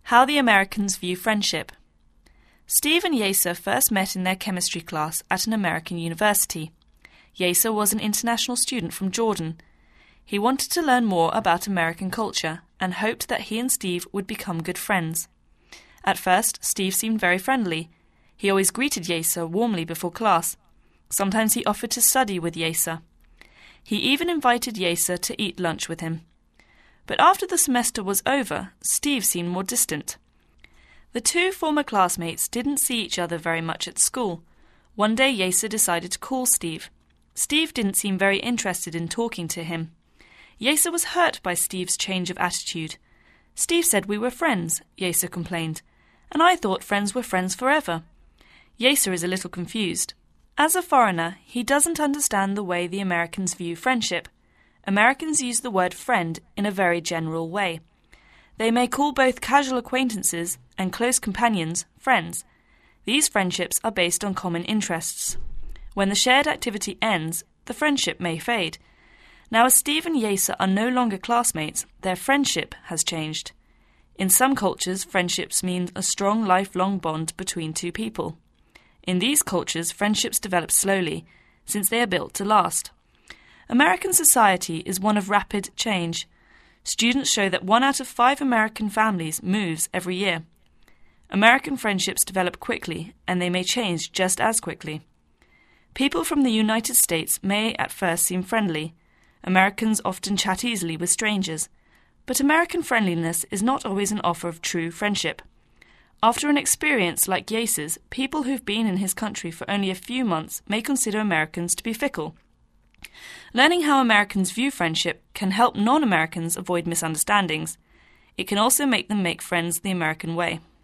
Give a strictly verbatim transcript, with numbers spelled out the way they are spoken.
How the Americans View Friendship. Steve and Yasser first met in their chemistry class at an American university. Yasser was an international student from Jordan. He wanted to learn more about American culture and hoped that he and Steve would become good friends. At first, Steve seemed very friendly. He always greeted Yasser warmly before class. Sometimes he offered to study with Yasser. He even invited Yasser to eat lunch with him. But after the semester was over, Steve seemed more distant. The two former classmates didn't see each other very much at school. One day Yasser decided to call Steve. Steve didn't seem very interested in talking to him. Yasser was hurt by Steve's change of attitude. Steve said we were friends, Yasser complained, and I thought friends were friends forever. Yasser is a little confused. As a foreigner, he doesn't understand the way the Americans view friendship. Americans use the word friend in a very general way. They may call both casual acquaintances and close companions friends. These friendships are based on common interests. When the shared activity ends, the friendship may fade. Now, as Steve and Yasser are no longer classmates, their friendship has changed. In some cultures, friendships mean a strong lifelong bond between two people. In these cultures, friendships develop slowly, since they are built to last. American society is one of rapid change. Students show that one out of five American families moves every year. American friendships develop quickly, and they may change just as quickly. People from the United States may at first seem friendly. Americans often chat easily with strangers. But American friendliness is not always an offer of true friendship. After an experience like Yasser's, people who've been in his country for only a few months may consider Americans to be fickle. Learning how Americans view friendship can help non-Americans avoid misunderstandings. It can also make them make friends the American way.